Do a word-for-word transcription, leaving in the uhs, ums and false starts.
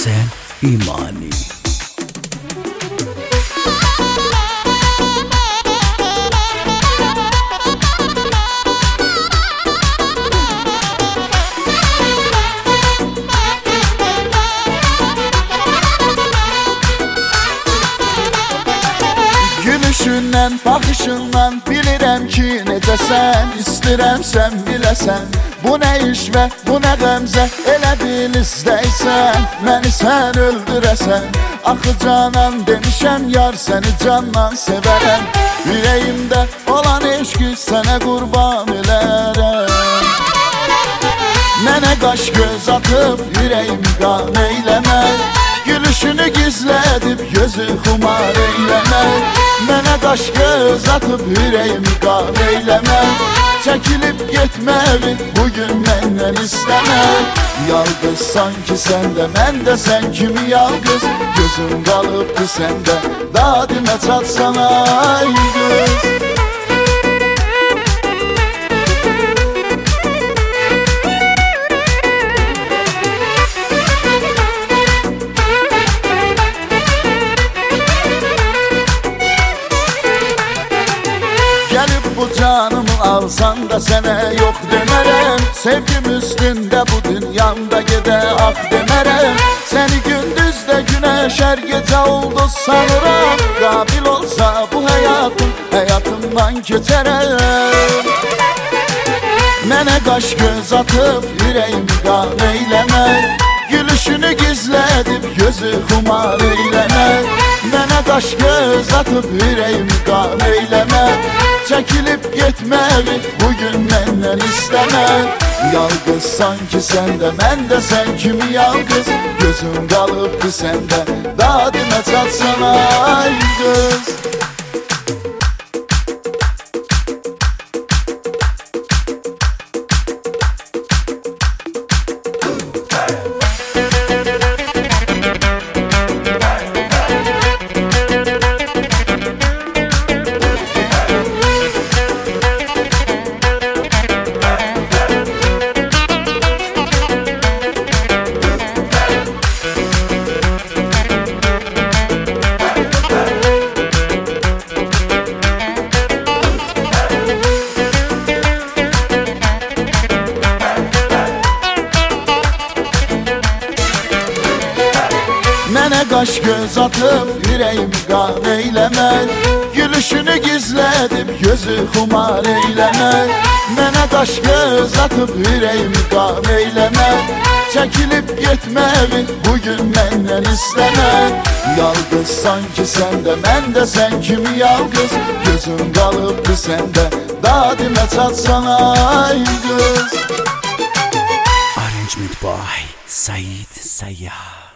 Həsən İmani. Gülüşündən, baxışından bilirəm ki necəsən. İstirəm sən biləsən, bu nə iş və bu nə qəmzə. Elə bil istəysən, məni sən öldürəsən. Axı canan demişəm yar, səni candan sevərəm. Ürəyimdə olan eşqi sənə qurban elərəm. Mənə qaş göz atıb ürəyimi qan eyləmək, gülüşünü gizlədib gözü xumar eyləmək. Mənə qaş göz atıb ürəyimi qan eyləmək, çəkilib getməli bugün məndən istəmək. Yalqız sanki səndə, mən də sən kimi yalqız. Gözüm qalıbdı səndə, dadimə çatsana ay qız. Bu canımı alsan da sənə yox demərəm. Sevgim üstündə bu dünyamda gedə ah demərəm. Səni gündüzdə güneş hər gecə oldu sanıram. Qabil olsa bu həyatım, həyatımdan keçərəm. Mənə qaş göz atıb ürəyimi qan eyləmək, gülüşünü gizlədib gözü xumar eyləmək. Mənə qaş göz atıb ürəyimi qan eyləmək, çəkilib getməli bugün məndən istəmək. Yalqız sanki səndə, mən də sən kimi yalqız. Gözüm qalıbdı səndə, dadimə çatsana ay qız. Mənə qaş göz atıb ürəyimi qan eyləmək, gülüşünü gizlədib gözü xumar eyləmək. Mənə qaş göz atıb ürəyimi qan eyləmək, çəkilib getməli bugün məndən istəmək. Yalqız sanki səndə, mən də sən kimi yalqız. Gözüm qalıbdı səndə, dadimə çatsana ay qız. Arrangement by Said Sayyah.